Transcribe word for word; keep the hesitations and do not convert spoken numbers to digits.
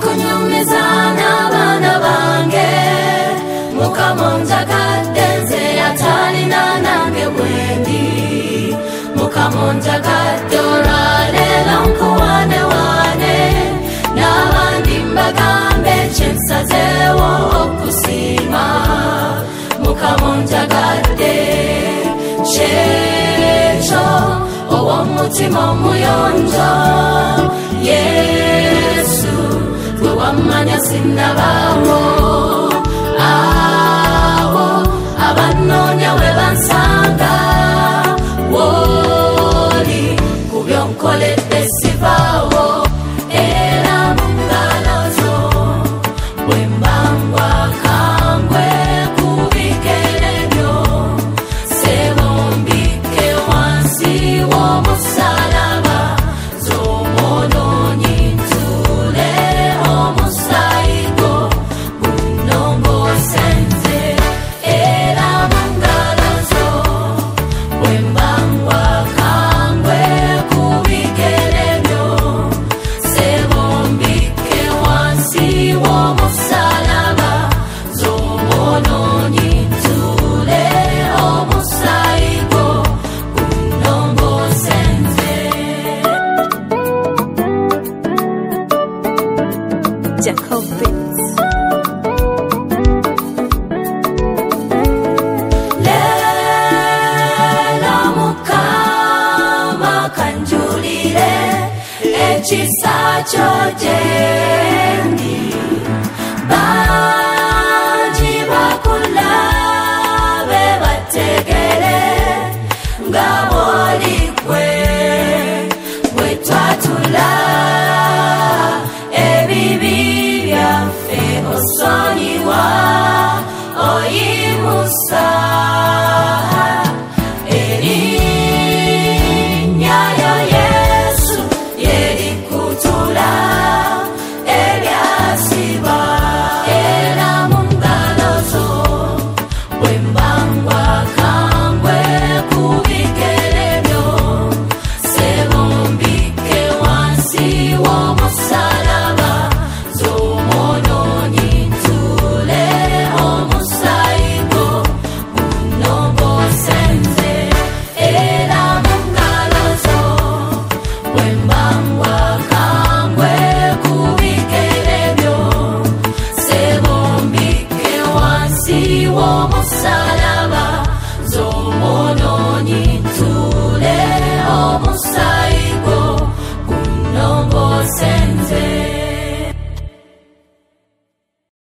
kunyumiza n'abana bange mukamonjagadde atali nanange bwendi mukamonjagadde olwaleero nkuwane wane n'abandi mbagambe kyensazeewo okusiima mukamonjagadde kyekyo ow'omutima omuyonjo Yesu gwe wammanya sinnabaawo awo abanoonya we bansanga woli ku byonkoledde sivaawo era mu ngalo zo bwe mbangwa kangwe ku bigere byo sebo mbike wansi w'omusalaba z'omwonoonyi ntule omusaayi gwo gunnongose nze era mu ngalo zo bwe mbangwa kangwe ku bigere byo sebo mbike wansi w'omusalaba z'omwonoonyi ntule omusaayi gwo gunnongose nze. Jacob Beats. Leero Mukama kanjulire ekisa kyo gyendi bangi bakulabe bategere nga bw'oli ggwe bwe twatula ebibi byaffe osonyiwa oyimusa erinnya lyo Yesu lyerikutula ebyasiba era mu ngalo zo bwe mbangwa kangwe ku bigere byo sebo mbike wansi w'omusalaba z'omwonoonyi ntule omusaayi gwo gunnongose nze era mu ngalo zo bwe mbangwa kangwe ku bigere byo sebo mbike wansi w'omusalaba